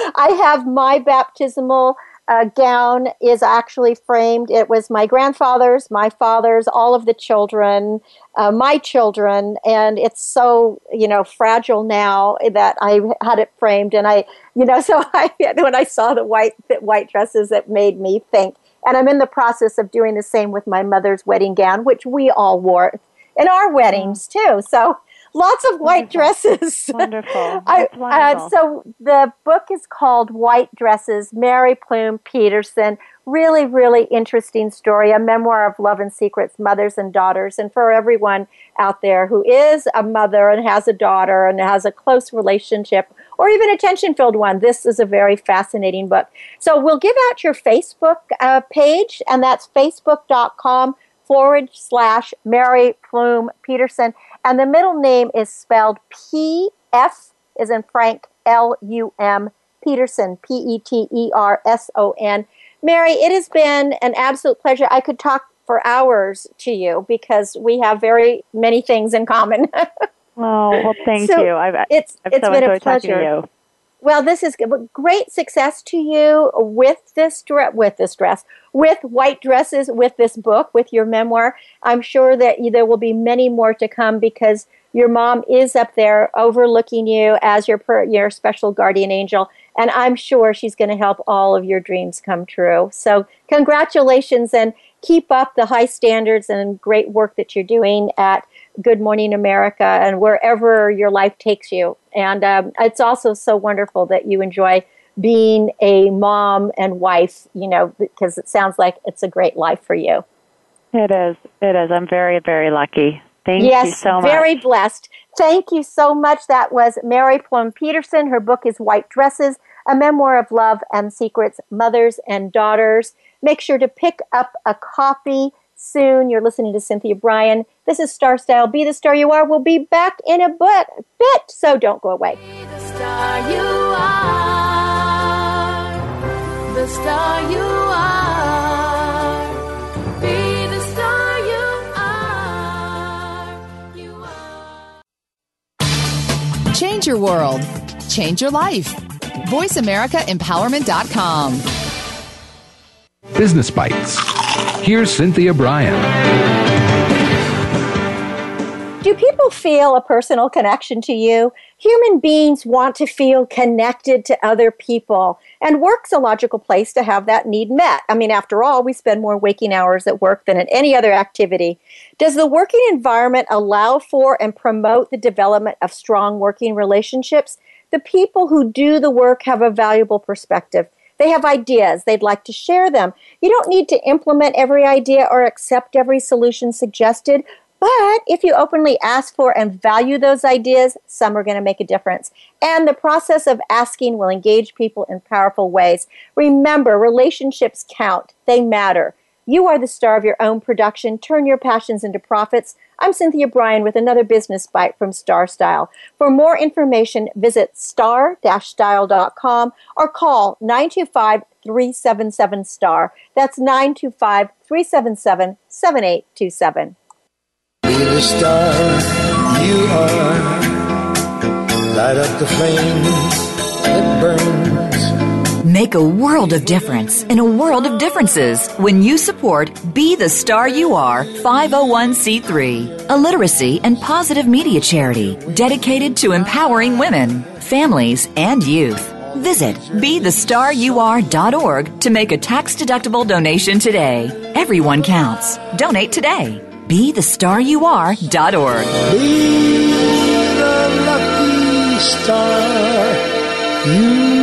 I have my baptismal uh, gown is actually framed. It was my grandfather's, my father's, all of the children, uh, my children, and it's so, you know, fragile now that I had it framed. And I, you know, so I, when I saw the white the white dresses, it made me think. And I'm in the process of doing the same with my mother's wedding gown, which we all wore in our weddings too. So lots of white wonderful. dresses. Wonderful. I, That's wonderful. Uh, so the book is called White Dresses, Mary Plume Peterson. Really, really interesting story, a memoir of love and secrets, mothers and daughters. And for everyone out there who is a mother and has a daughter and has a close relationship, or even a tension-filled one, this is a very fascinating book. So we'll give out your Facebook uh, page, and that's facebook.com forward slash Mary Plume Peterson. And the middle name is spelled P F as in Frank, L U M, Peterson, P E T E R S O N. Mary, it has been an absolute pleasure. I could talk for hours to you because we have very many things in common. Oh, well, thank so you. I've, it's, I've it's so been a enjoyed talking pleasure. to you. Well, this is great success to you with this dress, with this dress, with white dresses, with this book, with your memoir. I'm sure that there will be many more to come because your mom is up there overlooking you as your your special guardian angel, and I'm sure she's going to help all of your dreams come true. So congratulations, and keep up the high standards and great work that you're doing at Good Morning America and wherever your life takes you. And um, it's also so wonderful that you enjoy being a mom and wife, you know, because it sounds like it's a great life for you. It is. It is. I'm very, very lucky. Thank yes, you so much. Yes, very blessed. Thank you so much. That was Mary Plum Peterson. Her book is White Dresses, A Memoir of Love and Secrets, Mothers and Daughters. Make sure to pick up a copy soon. You're listening to Cynthia Bryan. This is Star Style. Be the Star You Are. We'll be back in a bit, bit so don't go away. Be the star you are. The star you are. Be the star you are. You are. Change your world. Change your life. voice america empowerment dot com. Business Bites. Here's Cynthia Bryan. Do people feel a personal connection to you? Human beings want to feel connected to other people, and work's a logical place to have that need met. I mean, after all, we spend more waking hours at work than in any other activity. Does the working environment allow for and promote the development of strong working relationships? The people who do the work have a valuable perspective. They have ideas. They'd like to share them. You don't need to implement every idea or accept every solution suggested, but if you openly ask for and value those ideas, some are going to make a difference. And the process of asking will engage people in powerful ways. Remember, relationships count. They matter. You are the star of your own production. Turn your passions into profits. I'm Cynthia Bryan with another business bite from Star Style. For more information, visit star dash style dot com or call nine two five, three seven seven, STAR. That's nine two five, three seven seven, seven eight two seven. Be the star you are. Light up the flame that burns. Make a world of difference in a world of differences when you support Be the Star You Are five oh one c three, a literacy and positive media charity dedicated to empowering women, families, and youth. Visit be the star you are dot org to make a tax-deductible donation today. Everyone counts. Donate today. be the star you are dot org. Be the lucky star you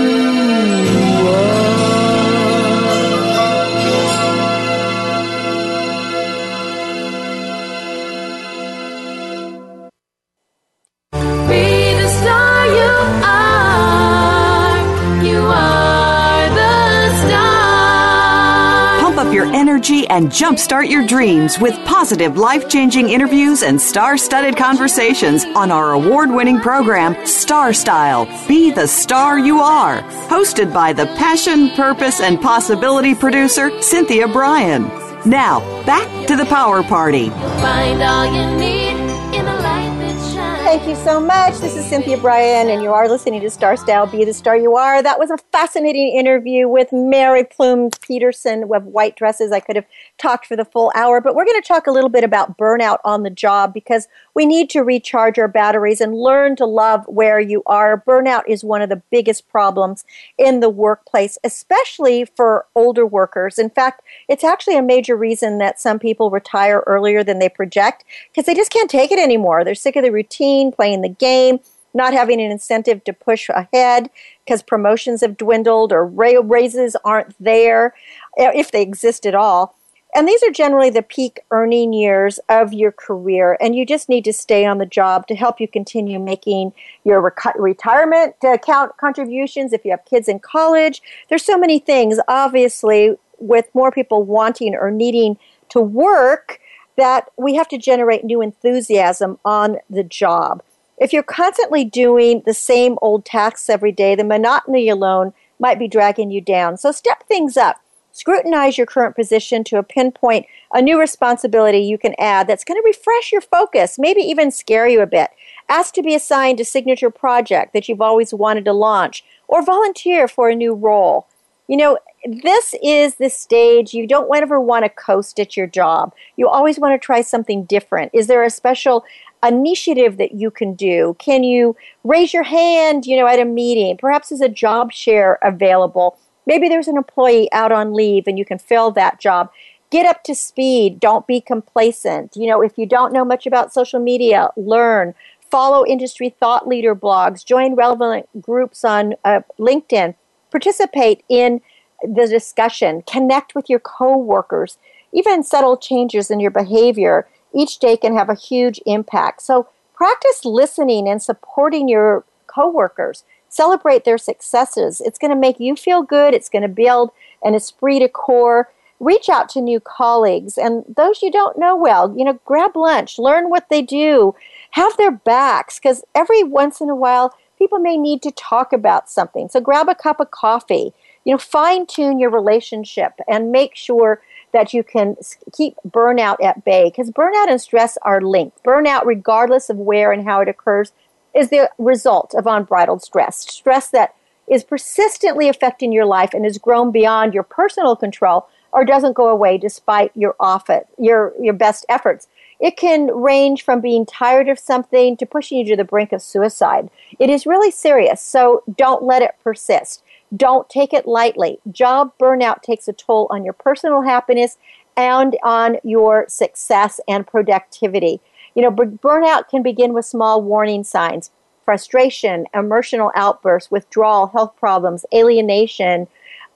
your energy and jumpstart your dreams with positive, life-changing interviews and star-studded conversations on our award-winning program, Star Style. Be the Star You Are. Hosted by the passion, purpose, and possibility producer, Cynthia Bryan. Now, back to the Power Party. Find all you need in a light that shines. Thank you so much. This is Cynthia Bryan, and you are listening to Star Style, Be the Star You Are. That was a fascinating interview with Mary Plum Peterson of White Dresses. I could have talked for the full hour, but we're going to talk a little bit about burnout on the job because we need to recharge our batteries and learn to love where you are. Burnout is one of the biggest problems in the workplace, especially for older workers. In fact, it's actually a major reason that some people retire earlier than they project because they just can't take it anymore. They're sick of the routine, playing the game, not having an incentive to push ahead because promotions have dwindled or raises aren't there, if they exist at all. And these are generally the peak earning years of your career, and you just need to stay on the job to help you continue making your rec- retirement account contributions if you have kids in college. There's so many things, obviously, with more people wanting or needing to work, that we have to generate new enthusiasm on the job. If you're constantly doing the same old tasks every day, the monotony alone might be dragging you down. So step things up. Scrutinize your current position to pinpoint a new responsibility you can add that's going to refresh your focus, maybe even scare you a bit. Ask to be assigned a signature project that you've always wanted to launch, or volunteer for a new role. You know, this is the stage you don't ever want to coast at your job. You always want to try something different. Is there a special initiative that you can do? Can you raise your hand, you know, at a meeting? Perhaps there's a job share available. Maybe there's an employee out on leave and you can fill that job. Get up to speed. Don't be complacent. You know, if you don't know much about social media, learn. Follow industry thought leader blogs. Join relevant groups on uh, LinkedIn. Participate in the discussion. Connect with your coworkers. even subtle changes in your behavior each day can have a huge impact. So practice listening and supporting your coworkers. Celebrate their successes. It's going to make you feel good. It's going to build an esprit de corps. Reach out to new colleagues and those you don't know well. You know, grab lunch, learn what they do, have their backs, because every once in a while, people may need to talk about something. So grab a cup of coffee. You know, fine-tune your relationship and make sure that you can keep burnout at bay, because burnout and stress are linked. Burnout, regardless of where and how it occurs, is the result of unbridled stress. Stress that is persistently affecting your life and has grown beyond your personal control or doesn't go away despite your office, your, your best efforts. It can range from being tired of something to pushing you to the brink of suicide. It is really serious, so don't let it persist. Don't take it lightly. Job burnout takes a toll on your personal happiness and on your success and productivity. You know, burnout can begin with small warning signs: frustration, emotional outbursts, withdrawal, health problems, alienation,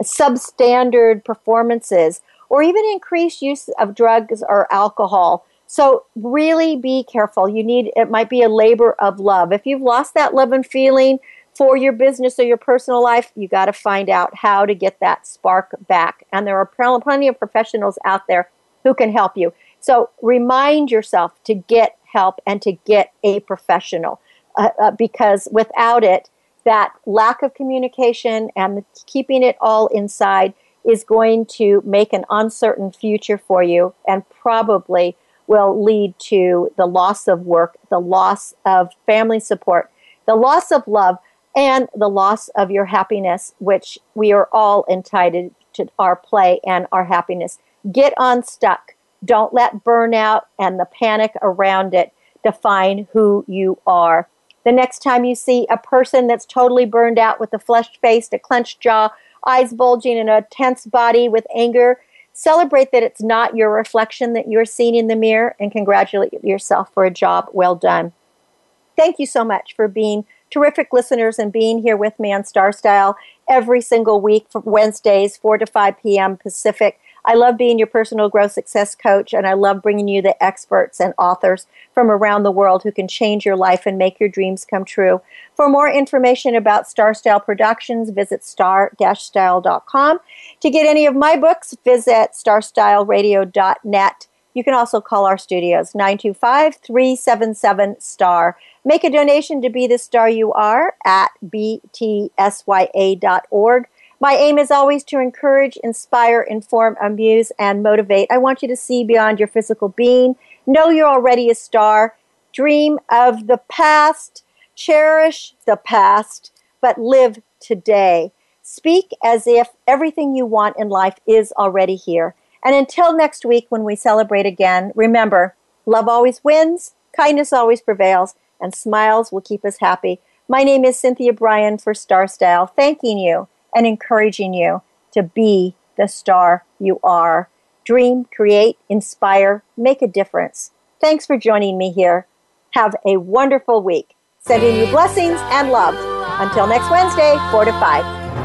substandard performances, or even increased use of drugs or alcohol. So really be careful. You need, it might be a labor of love. If you've lost that love and feeling for your business or your personal life, you got to find out how to get that spark back. And there are plenty of professionals out there who can help you. So remind yourself to get help and to get a professional, uh, uh, because without it, that lack of communication and keeping it all inside is going to make an uncertain future for you and probably will lead to the loss of work, the loss of family support, the loss of love, and the loss of your happiness, which we are all entitled to our play and our happiness. Get unstuck. Don't let burnout and the panic around it define who you are. The next time you see a person that's totally burned out with a flushed face, a clenched jaw, eyes bulging, and a tense body with anger, celebrate that it's not your reflection that you're seeing in the mirror and congratulate yourself for a job well done. Thank you so much for being terrific listeners and being here with me on Star Style every single week for Wednesdays, four to five p.m. Pacific. I love being your personal growth success coach, and I love bringing you the experts and authors from around the world who can change your life and make your dreams come true. For more information about Star Style Productions, visit star dash style dot com. To get any of my books, visit star style radio dot net. You can also call our studios, nine two five, three seven seven, STAR. Make a donation to Be the Star You Are at b t s y a dot org. My aim is always to encourage, inspire, inform, amuse, and motivate. I want you to see beyond your physical being. Know you're already a star. Dream of the past. Cherish the past, but live today. Speak as if everything you want in life is already here. And until next week when we celebrate again, remember, love always wins, kindness always prevails, and smiles will keep us happy. My name is Cynthia Bryan for Star Style, thanking you and encouraging you to be the star you are. Dream, create, inspire, make a difference. Thanks for joining me here. Have a wonderful week. Sending you blessings and love. Until next Wednesday, four to five.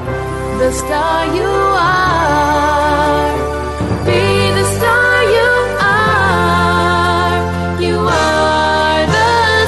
The star you are. Be the star you are. You are the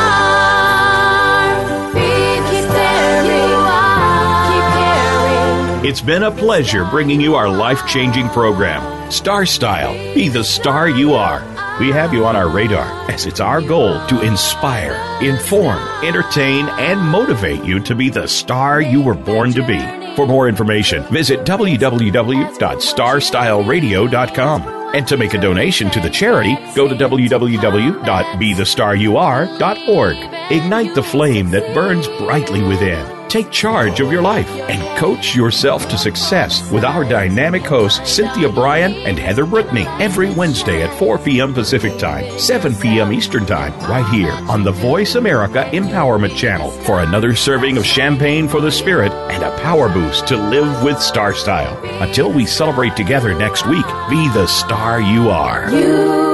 star. Be the star you are. Keep caring. It's been a pleasure bringing you our life-changing program, Star Style. Be the star you are. We have you on our radar, as it's our goal to inspire, inform, entertain, and motivate you to be the star you were born to be. For more information, visit w w w dot star style radio dot com. And to make a donation to the charity, go to w w w dot be the star you are dot org. Ignite the flame that burns brightly within. Take charge of your life and coach yourself to success with our dynamic hosts Cynthia Bryan and Heather Brittany every Wednesday at four p.m. Pacific Time, seven p.m. Eastern Time, right here on the Voice America Empowerment Channel for another serving of champagne for the spirit and a power boost to live with Star Style. Until we celebrate together next week, be the star you are. You